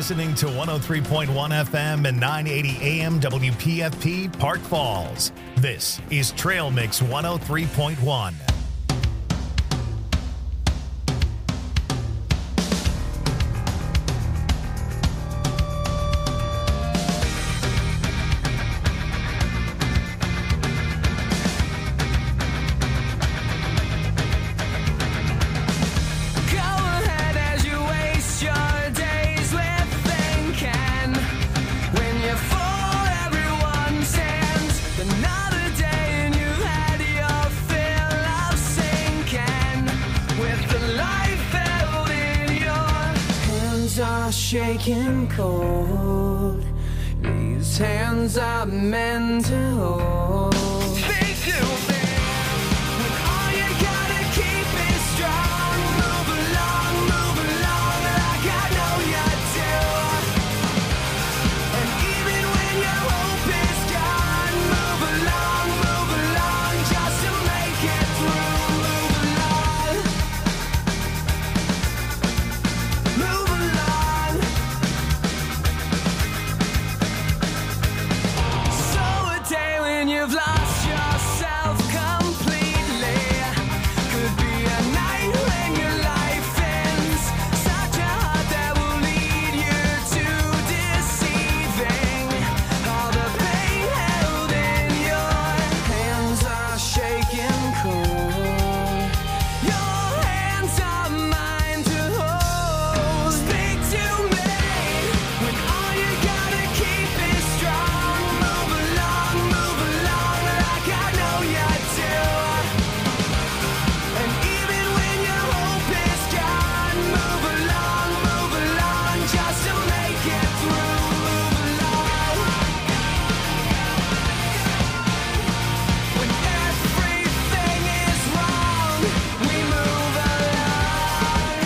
listening to 103.1 FM and 980 AM WPFP Park Falls. This is Trail Mix 103.1. Shaking cold, these hands are meant to hold. Speak to me when all you gotta keep is strong. Move along like I know you do. And even when your hope is gone, move along just to make it through. Move along. You've lost yourself completely. Could be a night when your life ends. Such a heart that will lead you to deceiving. All the pain held in your hands are shaking cold. Your hands are mine to hold. Speak to me when all you gotta keep is strong. Move along like I know you do. And even when your hope is gone, move along just to make it through. Move along. When everything is wrong, we move along.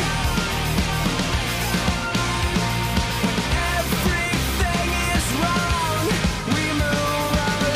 When everything is wrong, we move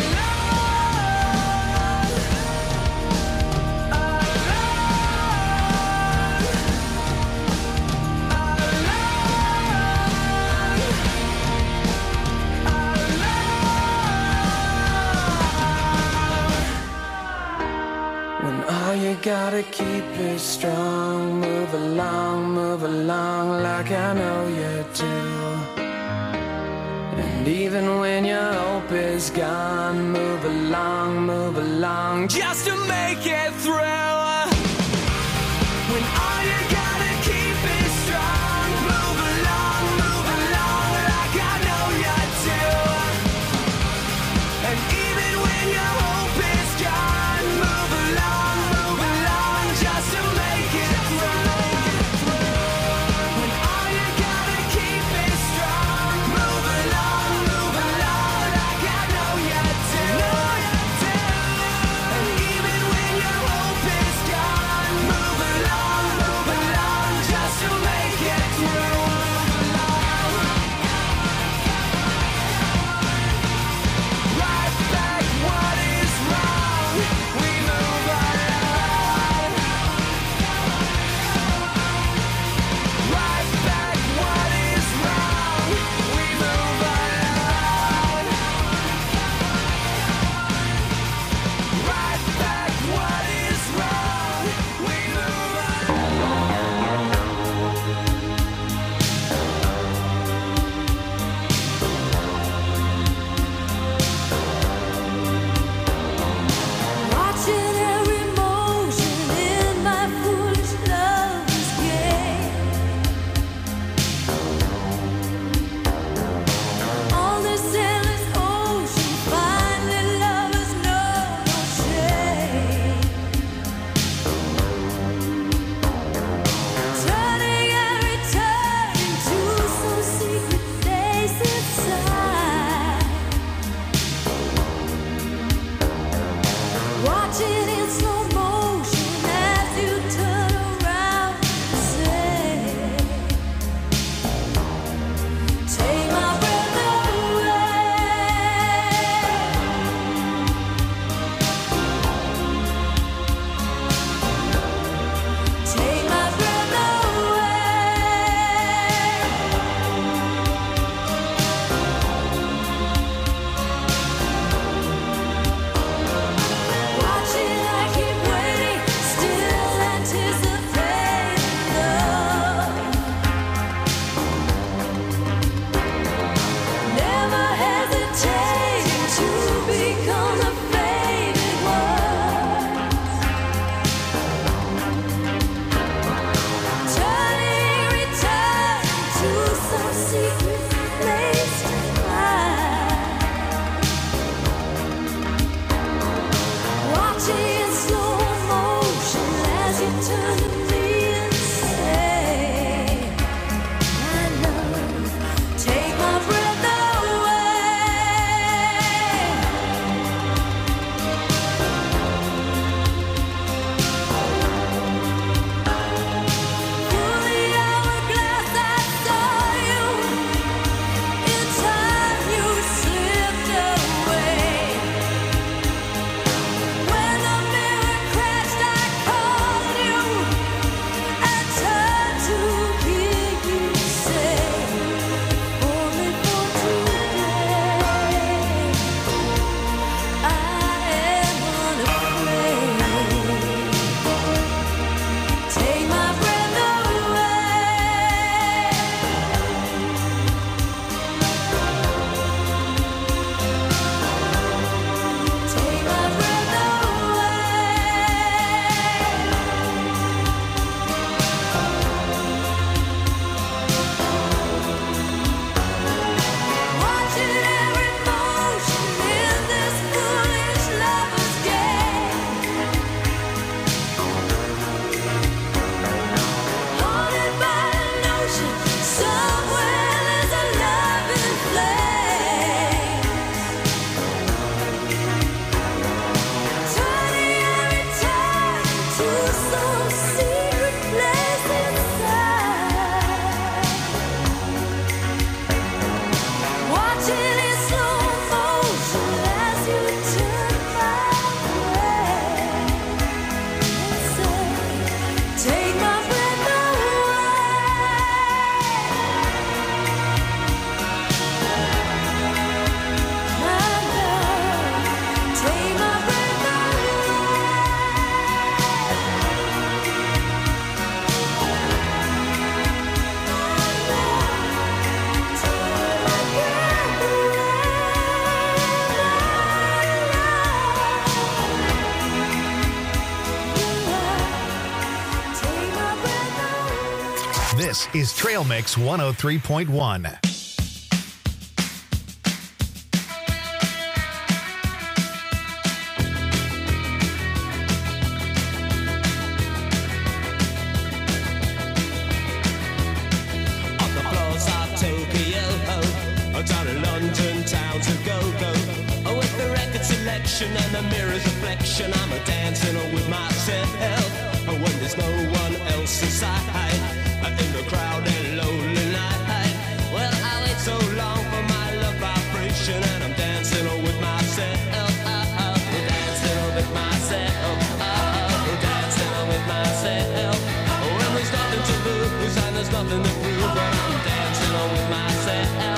when all you gotta keep is strong, move along like I know you do. And even when your hope is gone, move along just to make it through. When all you gotta keep is strong, move along like I know you do. And even when your hope is gone, move along just to make it through. When all you gotta keep is strong, move along like I know you do. And even when your hope is gone, This is Trail Mix 103.1. Down in London town to go-go, with the record selection and the mirror's reflection, I'm a dancing with myself, when there's no one else inside, in the crowd and lonely night. Well, I wait so long for my love vibration, and I'm dancing with myself, dancing with myself, dancing with myself. When there's nothing to lose and there's nothing to prove, but I'm dancing with myself.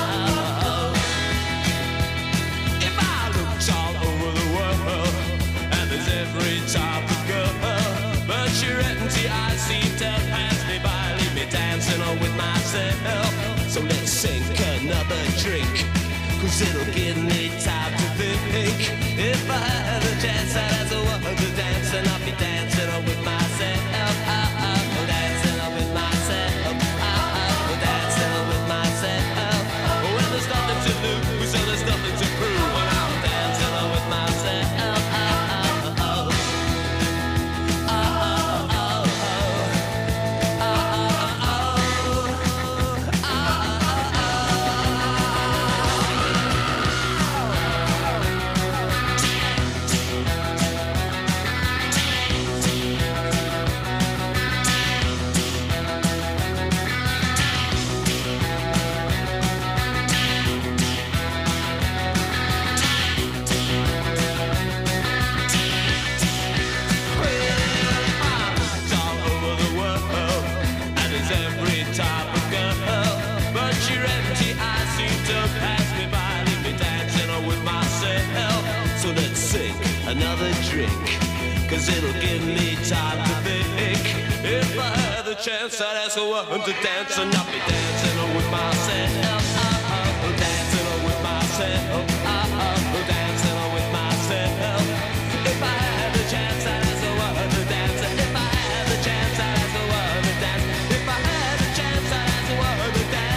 Every type of girl, but your empty eyes seem to pass me by, leave me dancing on with myself. So let's sink another drink, cause it'll give me time to think. If I had a chance, I'd ask a woman to dance, and I'll be dancing on with myself. Dancing on with myself. Dancing on with myself. Well, there's nothing to lose, so there's nothing to prove, and I'm dancing on with myself. Another drink, cause it'll give me time to think. If I had the chance, I'd ask a woman to dance, and I'll be dancing with myself. Dancing with myself. Dancing with myself. If I had the chance, I'd ask a woman to dance. If I had the chance, I'd ask a woman to dance. If I had the chance, I'd ask a woman to dance.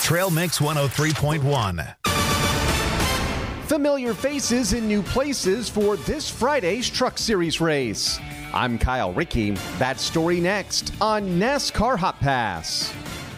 Trail Mix 103.1. Familiar faces in new places for this Friday's Truck Series race. I'm Kyle Rickey. That story next on NASCAR Hot Pass.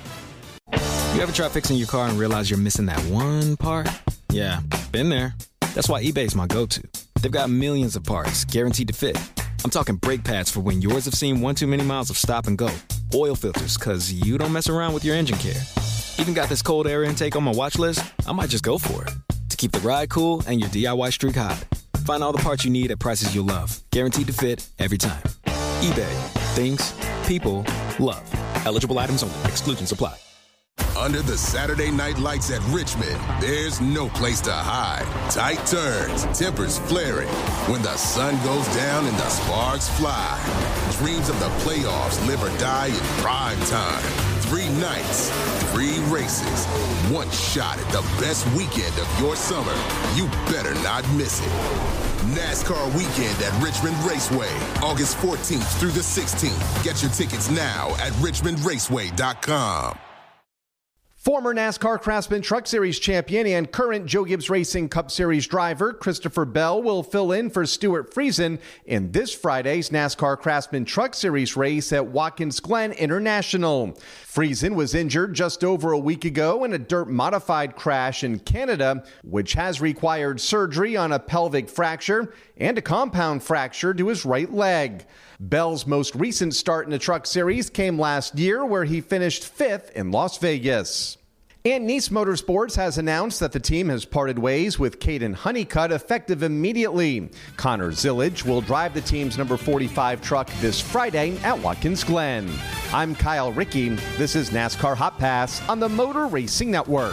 You ever try fixing your car and realize you're missing that one part? Yeah, been there. That's why eBay's my go-to. They've got millions of parts, guaranteed to fit. I'm talking brake pads for when yours have seen one too many miles of stop and go. Oil filters, because you don't mess around with your engine care. Even got this cold air intake on my watch list. I might just go for it. To keep the ride cool and your DIY streak hot. Find all the parts you need at prices you'll love. Guaranteed to fit every time. eBay. Things. People. Love. Eligible items only. Exclusions apply. Under the Saturday night lights at Richmond, there's no place to hide. Tight turns, tempers flaring. When the sun goes down and the sparks fly. Dreams of the playoffs live or die in prime time. 3 nights, 3 races, 1 shot at the best weekend of your summer. You better not miss it. NASCAR Weekend at Richmond Raceway, August 14th through the 16th. Get your tickets now at richmondraceway.com. Former NASCAR Craftsman Truck Series champion and current Joe Gibbs Racing Cup Series driver Christopher Bell will fill in for Stuart Friesen in this Friday's NASCAR Craftsman Truck Series race at Watkins Glen International. Friesen was injured just over a week ago in a dirt-modified crash in Canada, which has required surgery on a pelvic fracture and a compound fracture to his right leg. Bell's most recent start in the Truck Series came last year, where he finished 5th in Las Vegas. And Nice Motorsports has announced that the team has parted ways with Caden Honeycutt effective immediately. Connor Zillage will drive the team's number 45 truck this Friday at Watkins Glen. I'm Kyle Rickey. This is NASCAR Hot Pass on the Motor Racing Network.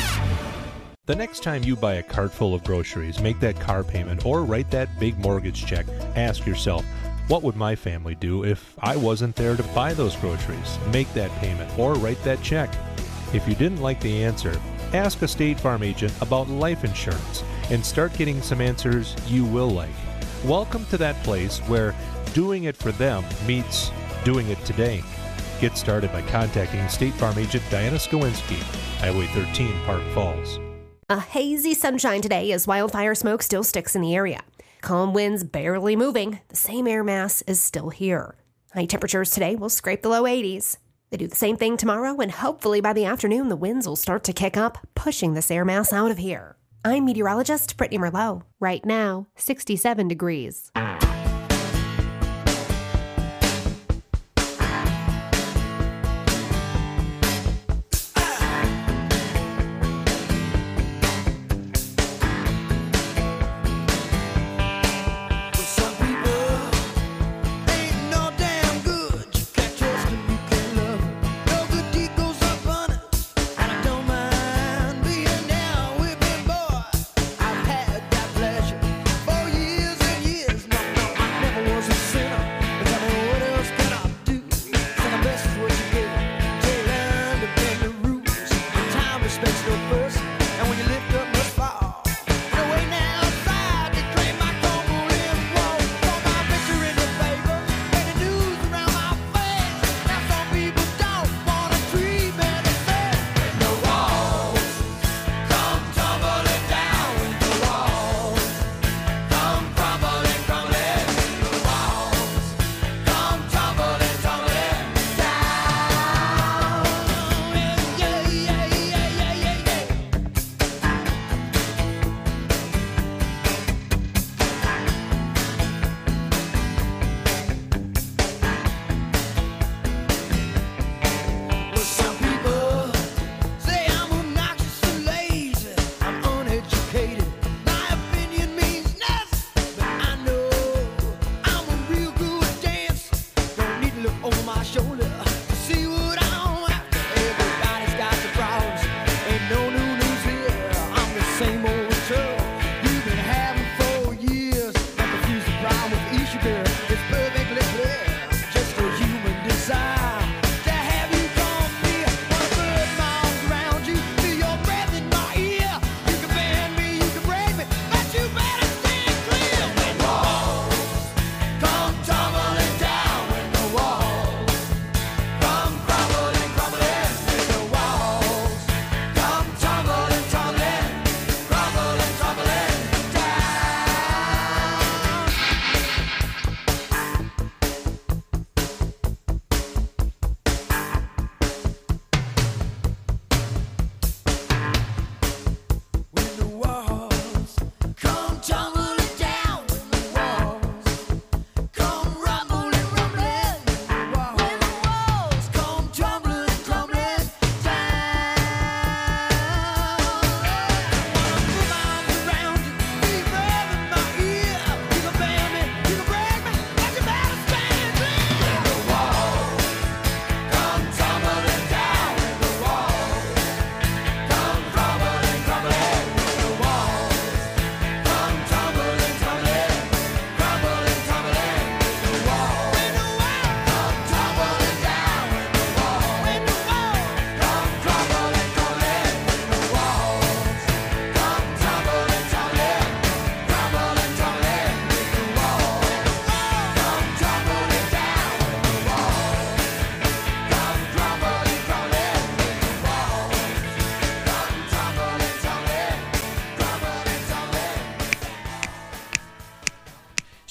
The next time you buy a cart full of groceries, make that car payment, or write that big mortgage check, ask yourself, what would my family do if I wasn't there to buy those groceries, make that payment, or write that check? If you didn't like the answer, ask a State Farm agent about life insurance and start getting some answers you will like. Welcome to that place where doing it for them meets doing it today. Get started by contacting State Farm agent Diana Skowinski, Highway 13, Park Falls. A hazy sunshine today as wildfire smoke still sticks in the area. Calm winds barely moving. The same air mass is still here. High temperatures today will scrape the low 80s. They do the same thing tomorrow, and hopefully by the afternoon, the winds will start to kick up, pushing this air mass out of here. I'm meteorologist Brittany Merlot. Right now, 67 degrees.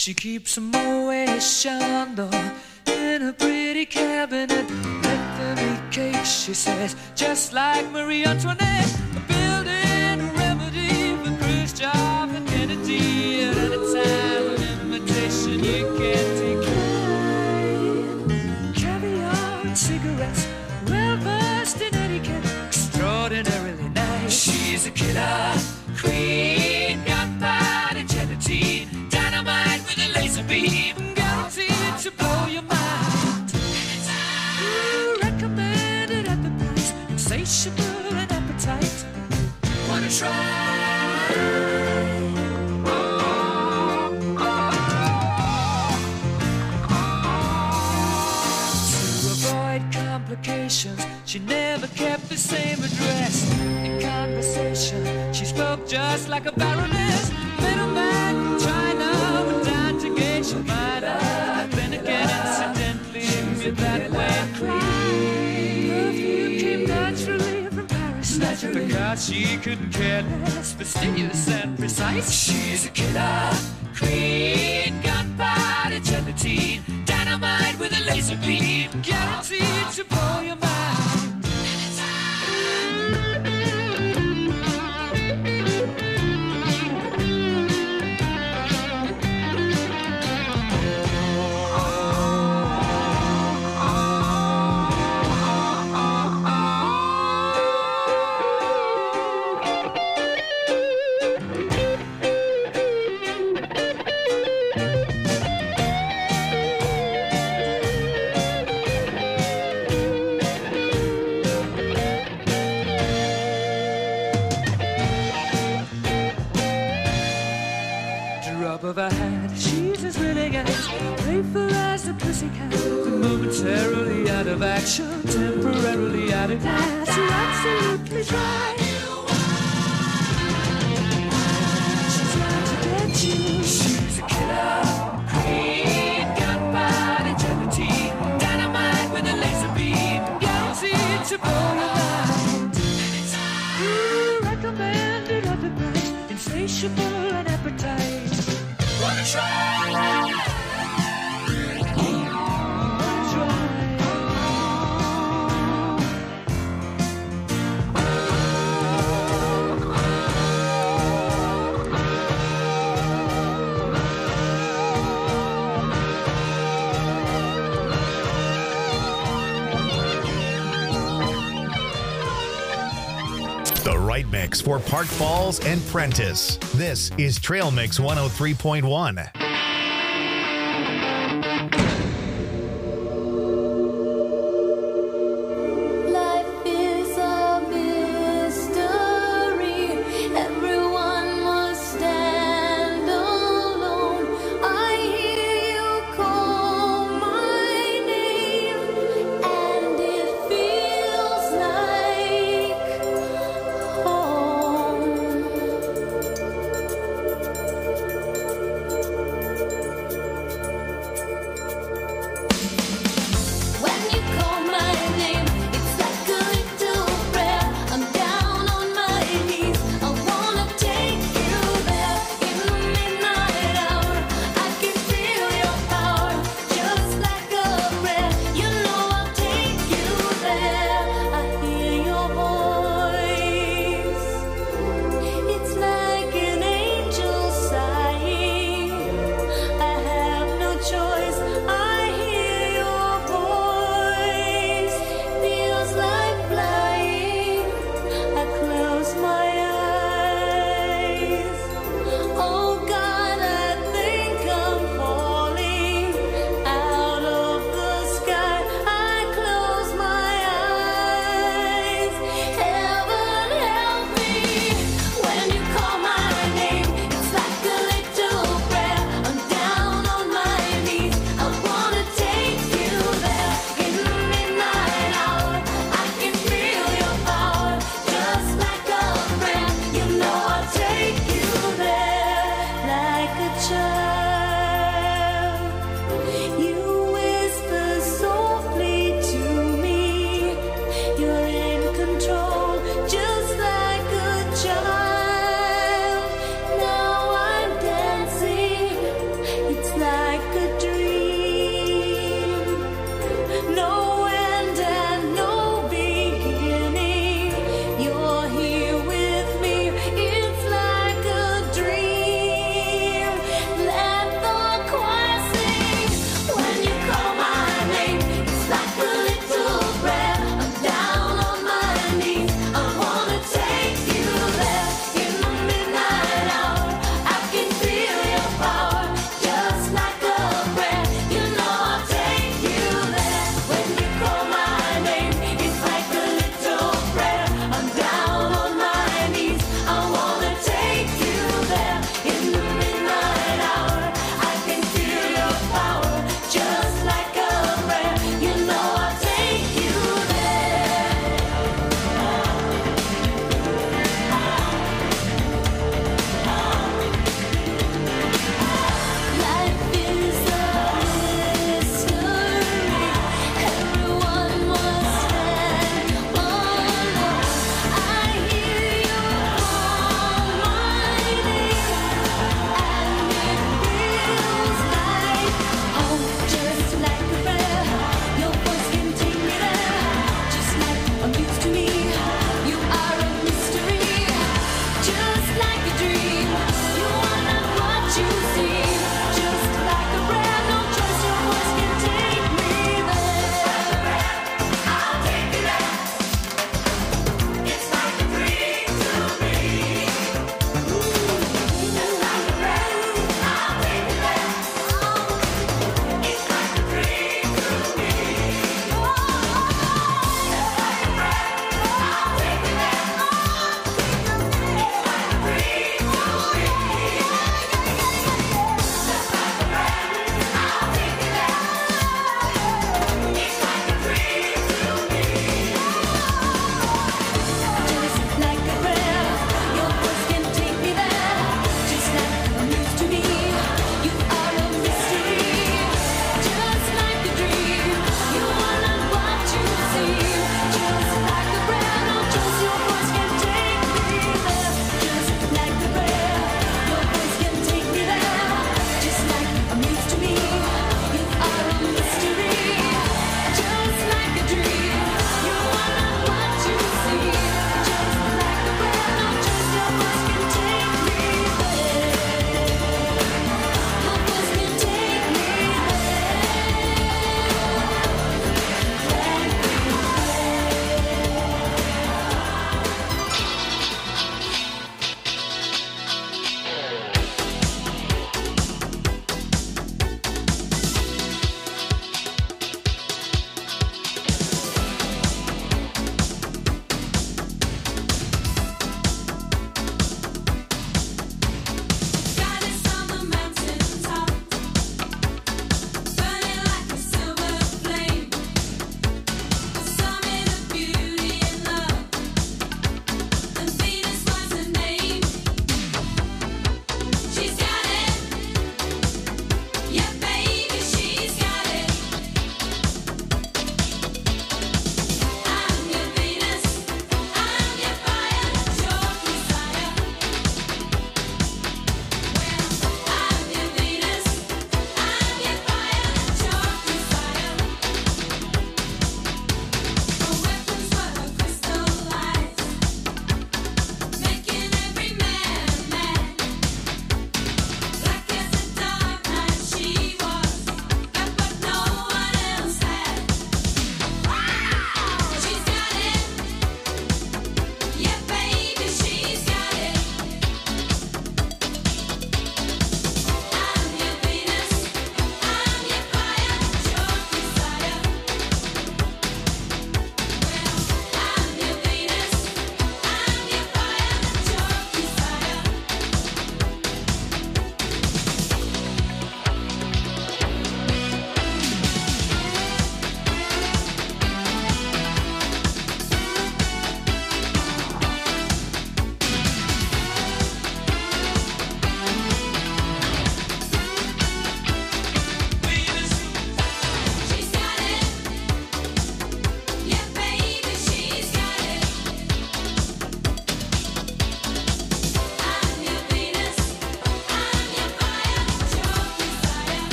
She keeps a Moet Chandon in a pretty cabinet. Bethany cake, she says, just like Marie Antoinette. Building a remedy for Khrushchev and Kennedy. At any time, an invitation you can't decline. Caviar and cigarettes, well versed in etiquette, extraordinarily nice. She's a killer queen, gunpowder gelatine, dynamite with a laser beam, guaranteed to blow your mind. Recommended at the price, insatiable and appetite. Wanna try? To avoid complications, she never kept the same address. In conversation, she spoke just like a baroness. Middleman from China went down to gauge your mind. Then again, incidentally, you're that way clean. Perfume came naturally from Paris, because she couldn't care less, fastidious and precise. She's a killer queen, gunpowder gelatine, dynamite with a laser beam, guaranteed to blow your mind. Drop of a hat, she's as willing as playful as a pussycat. Momentarily out of action, temporarily out of gas. You're absolutely dry. She's out to get you. She's a killer queen, gunpowder gelatine, dynamite with a laser beam, guaranteed to blow your mind. Recommended at the price, insatiable and appetite. Wanna try? The right mix for Park Falls and Prentice. This is Trail Mix 103.1. Life is a mystery. Everyone must stand alone. I hear you call my name, and it feels like home.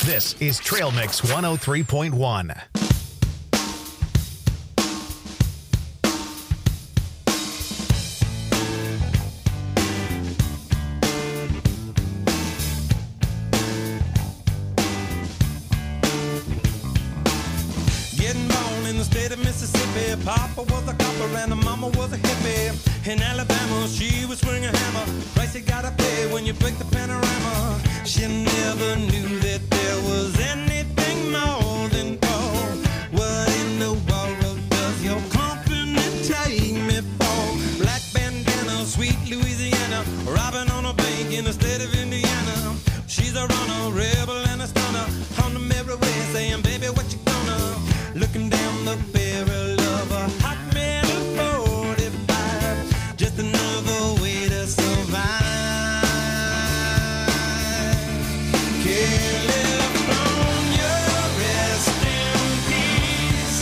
This is Trail Mix 103.1. Getting born in the state of Mississippi. Papa was a copper and mama was a hippie. In Alabama, she was swinging a hammer. Price you gotta pay when you break the panorama. She never knew that there was anything more than gold. What in the world does your company take me for? Black bandana, sweet Louisiana, robbing on a bank in the state of Indiana. She's a runner, rebel and a stunner. On the merry way, saying, baby, what you gonna? Looking down the barrel of a hot metal 45, just another way to survive. California, rest in peace.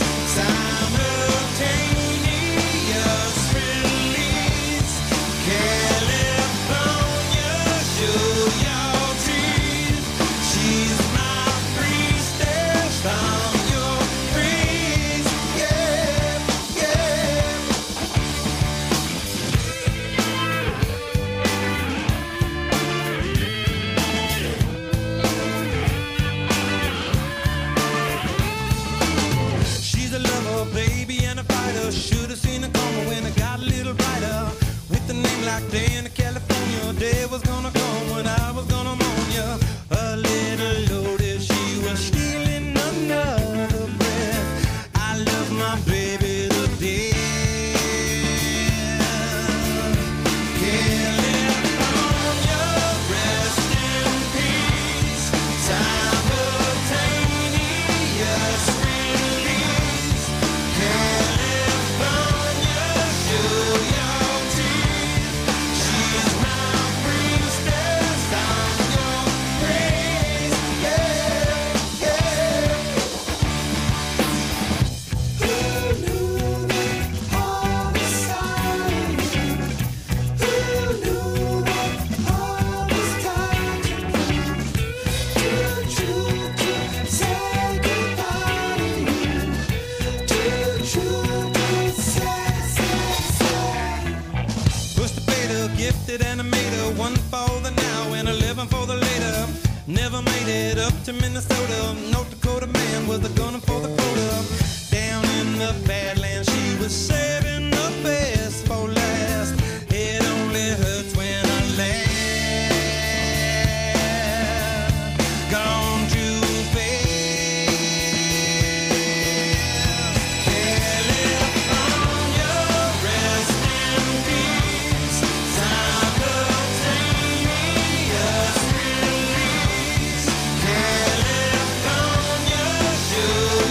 Simultaneous release. California, show your teeth. She's my priestess. I'm your priest. Yeah, yeah. She's a lover, baby, and a fighter. Should have seen her coming when I got a little brighter. With a name like Dana, California, day was gonna come when I was gonna mourn ya. A little loaded, she was stealing another breath. I love my baby to death. California, rest in peace. Simultaneous release. California, show your teeth. She's my priestess. I'm your praise. Yeah, yeah. Who knew that all was silent? Who knew that all was time to say goodbye to you? Too true to say. Push the fader, gifted animator, one for the now and 11 for the later. Never made it up to Minnesota. North Dakota man was a gunner for the quota. Down in the Badlands, she was saving the best for last. It only hurts when I laugh. Gone too fast. California, rest in peace. Simultaneous release. California, show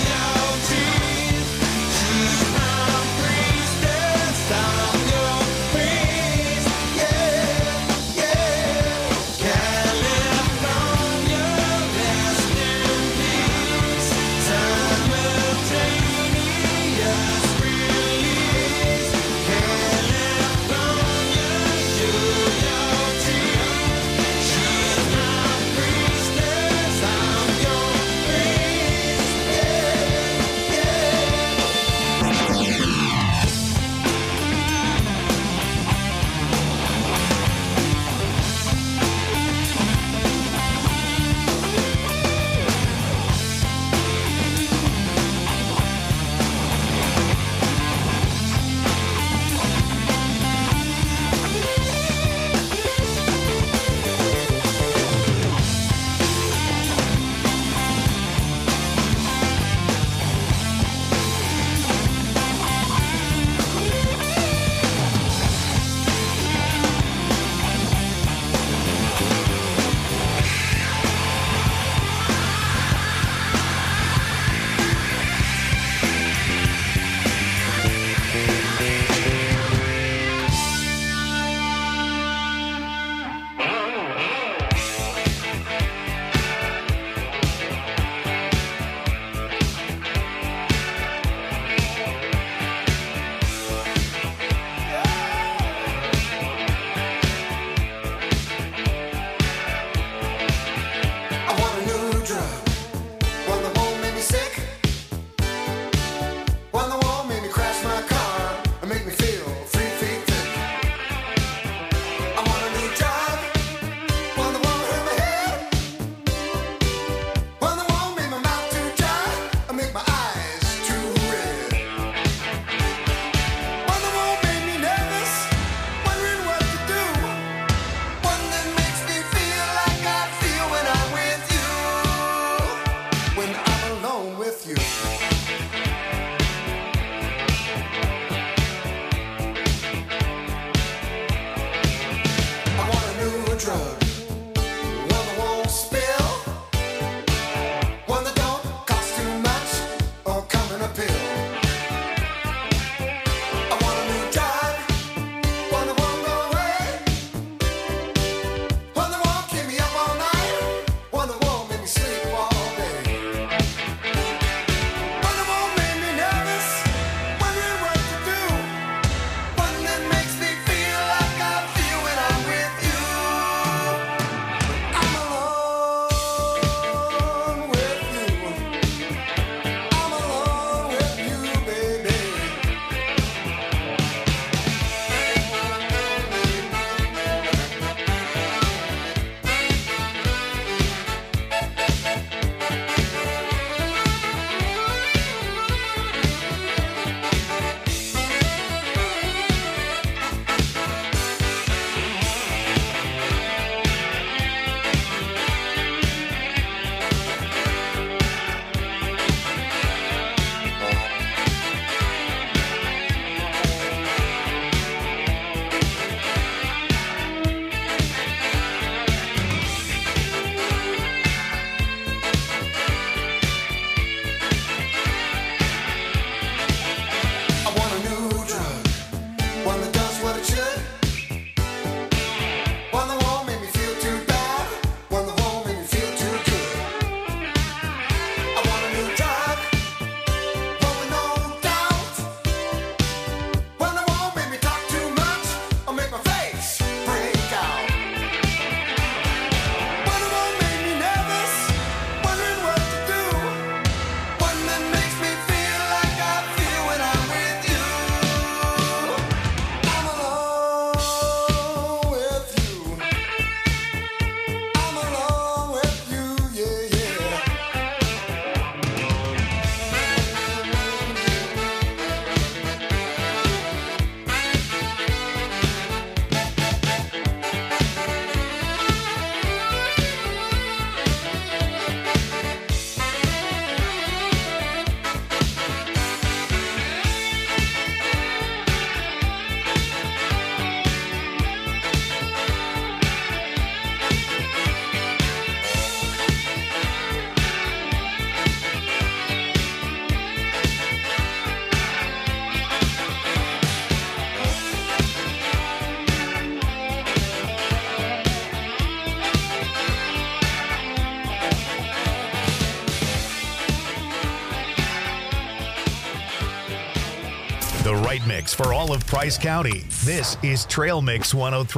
The right mix for all of Price County. This is Trail Mix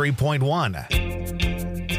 103.1.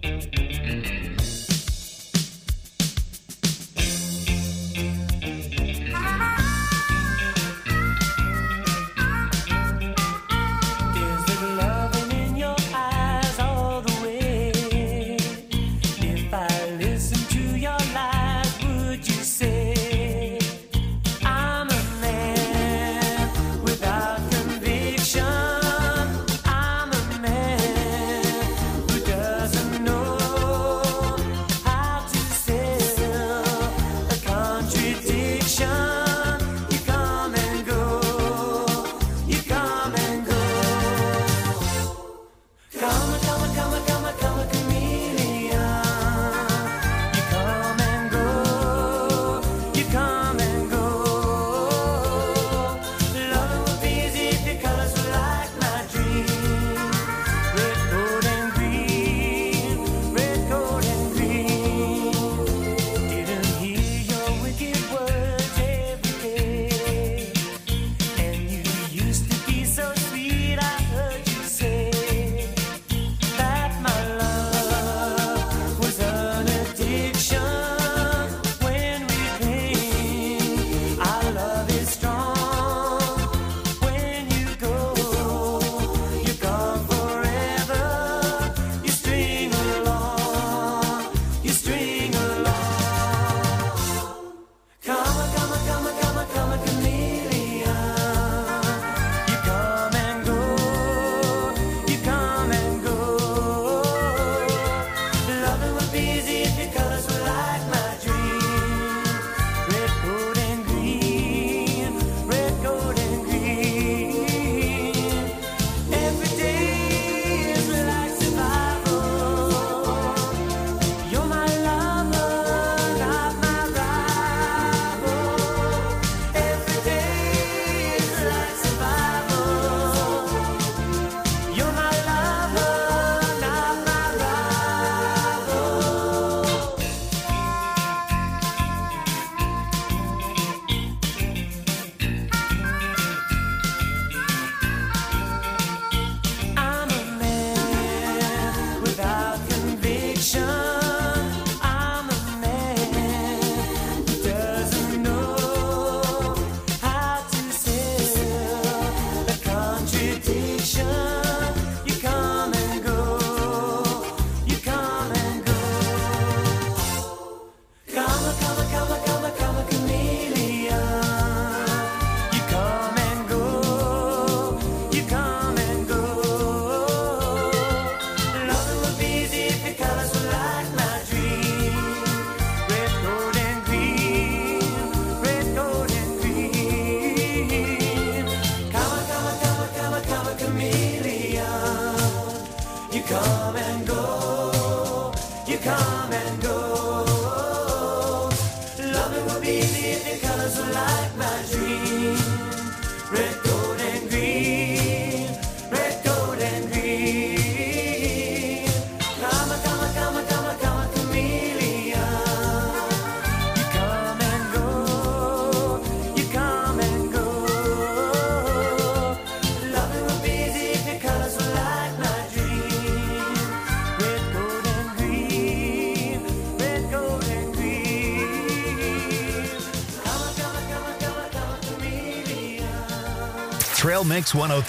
Trail Mix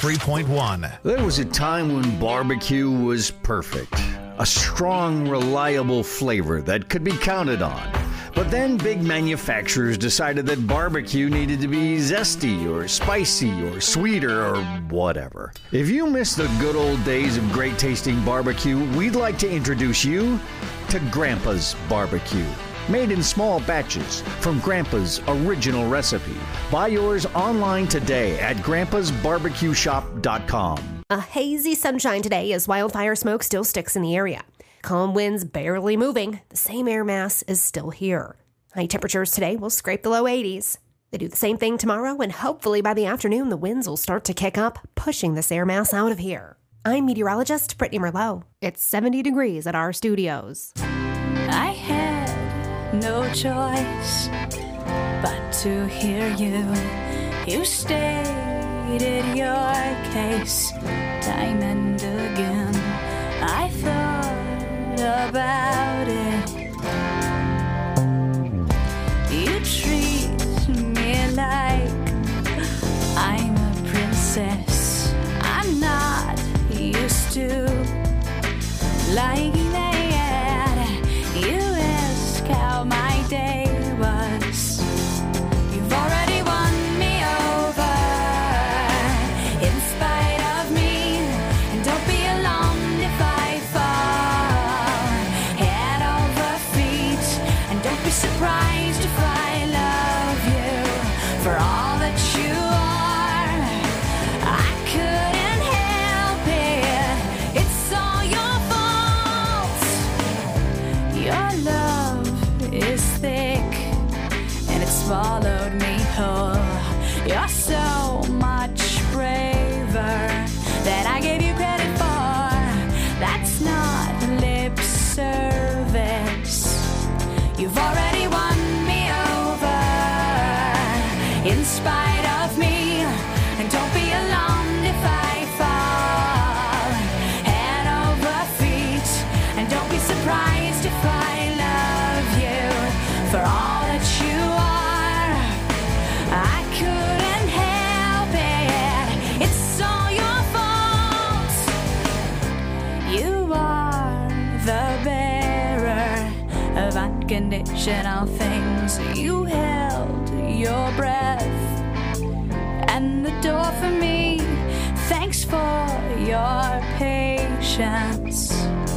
103.1. There was a time when barbecue was perfect. A strong, reliable flavor that could be counted on. But then big manufacturers decided that barbecue needed to be zesty or spicy or sweeter or whatever. If you miss the good old days of great tasting barbecue, we'd like to introduce you to Grandpa's Barbecue. Made in small batches from Grandpa's original recipe. Buy yours online today at grandpasbarbecueshop.com. A hazy sunshine today as wildfire smoke still sticks in the area. Calm winds barely moving. The same air mass is still here. High temperatures today will scrape the low 80s. They do the same thing tomorrow, and hopefully by the afternoon, the winds will start to kick up, pushing this air mass out of here. I'm meteorologist Brittany Merlot. It's 70 degrees at our studios. I had no choice but to hear you. You stay pleaded your case time and again. I thought about it. You treat me like I'm a princess. I'm not used to liking that. You ask how my day was. You've already won me over in spite of me. And don't be alarmed if I fall head over feet. And don't be surprised if I love you for all that you are. I couldn't help it. It's all your fault. Your love is thick and it swallowed me whole. You're so much braver than I gave you credit for. That's not lip service. You've already won me over in spite of me. And don't be alarmed if I fall head over feet. And don't be surprised if I love you for all that you are. I couldn't help it. It's all your fault. You are the bearer of unconditional things. You held your breath and the door for me. Thanks for your patience.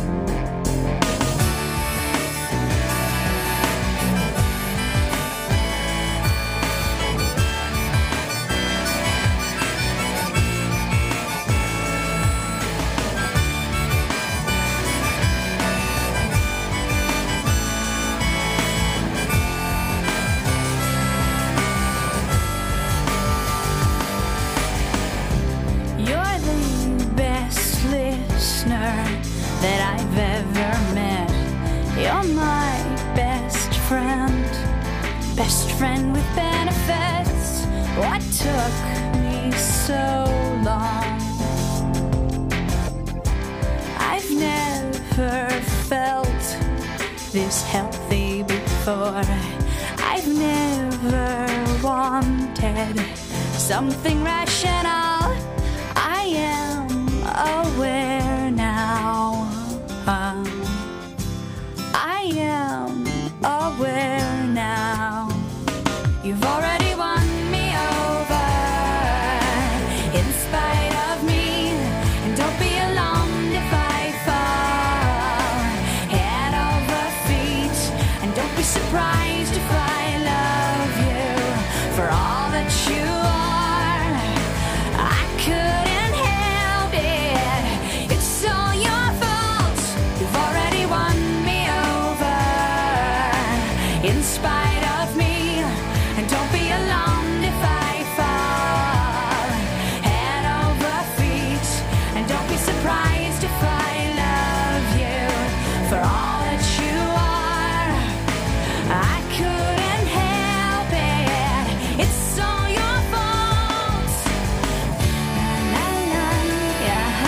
You're the best listener that I've ever met. You're my best friend with benefits. What took me so long? I've never felt this healthy before. I've never wanted something rational. I am aware now. I am aware now. You've already won me over in spite of me. And don't be alarmed if I fall head over feet. And don't be surprised if I love you for all that you are. I couldn't help it. It's all your fault. You've already won me over in spite of me. And don't be alarmed if I fall head over feet. And don't be surprised if I love you for all that you are. I couldn't help it. It's all your fault. La, la, yeah,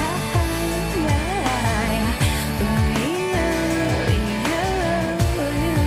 yeah, yeah.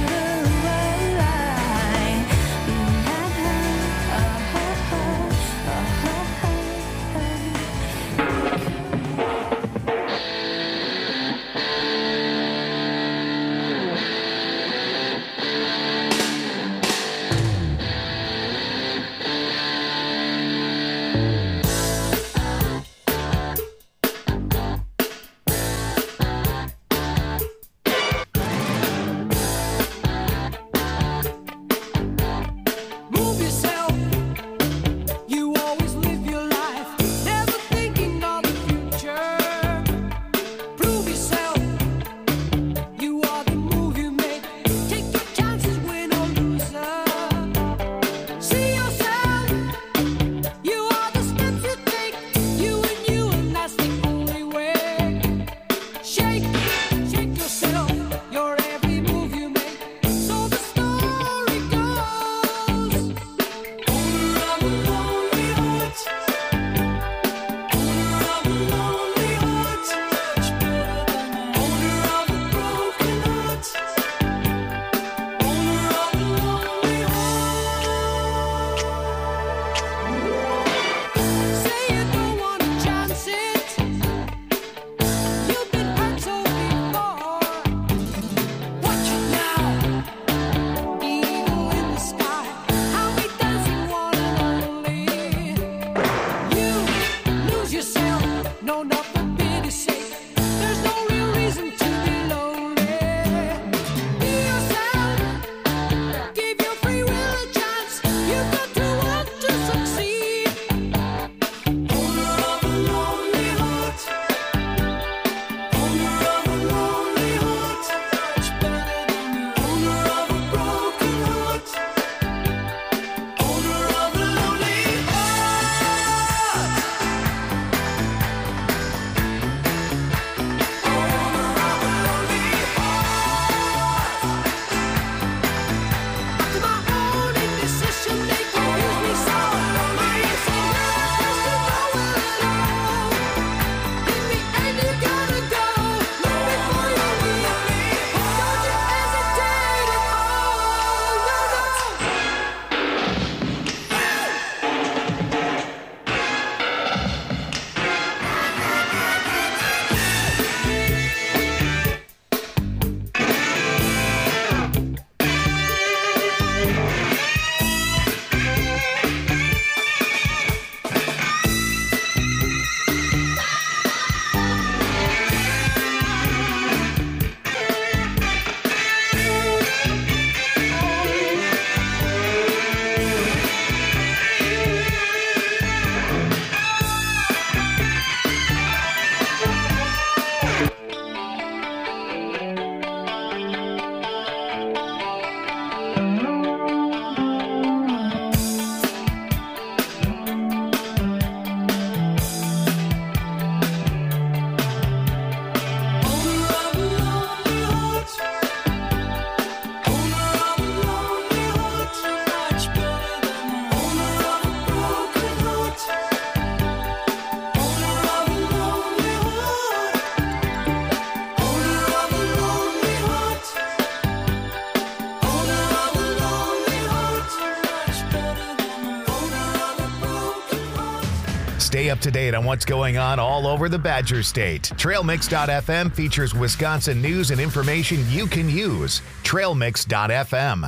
Stay up to date on what's going on all over the Badger State. TrailMix.fm features Wisconsin news and information you can use. TrailMix.fm.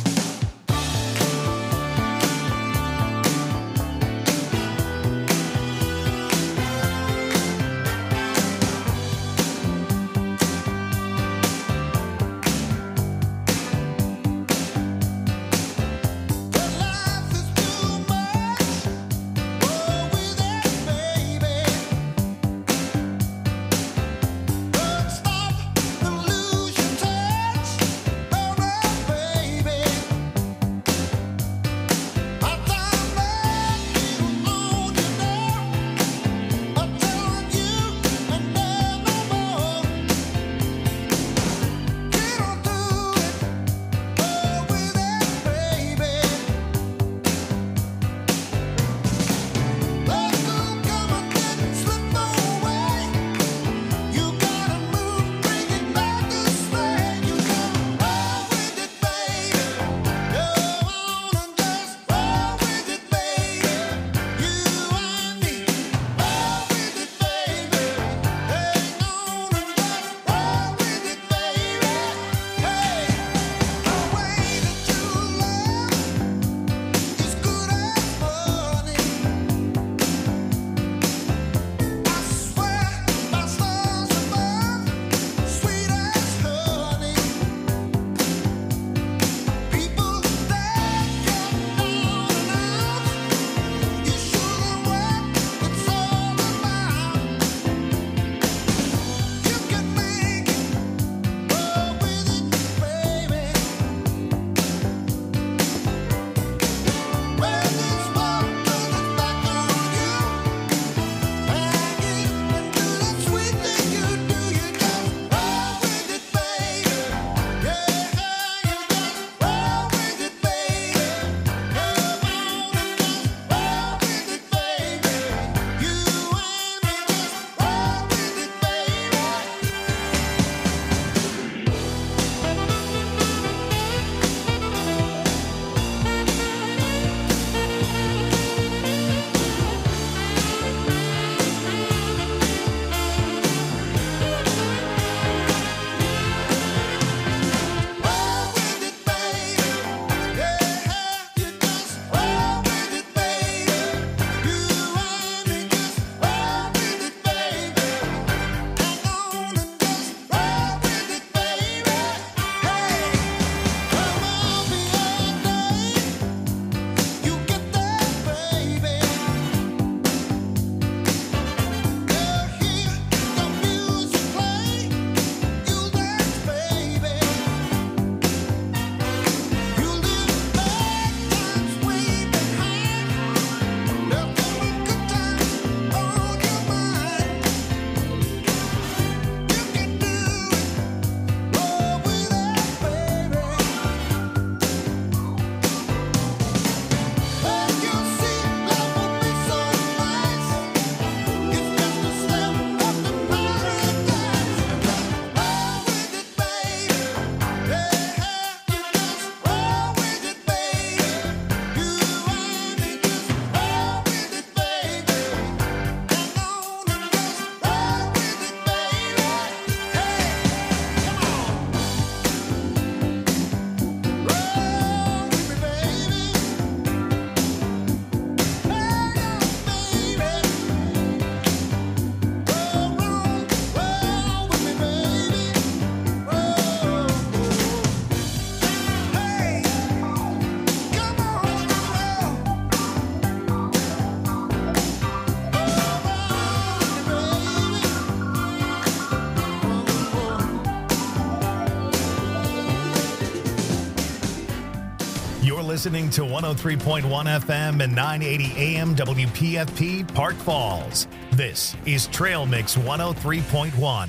listening to 103.1 FM and 980 AM WPFP Park Falls. This is Trail Mix 103.1.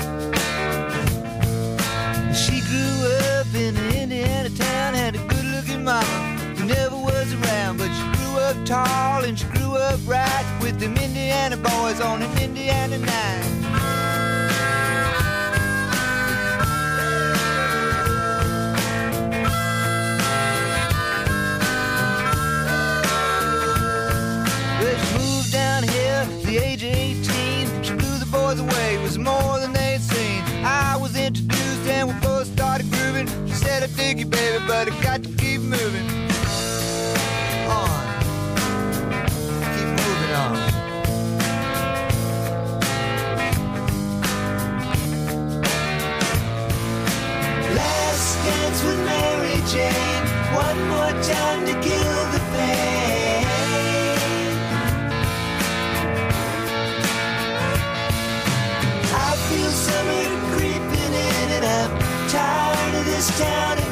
She grew up in an Indiana town, had a good-looking them Indiana boys on an Indiana night. The age of 18, she blew the boys away, it was more than they'd seen. I was introduced and we both started grooving. She said, I dig you, baby, but I got to keep moving on. Keep moving on. Last dance with Mary Jane, one more time to kill the pain. I feel summer creeping in and I'm tired of this town.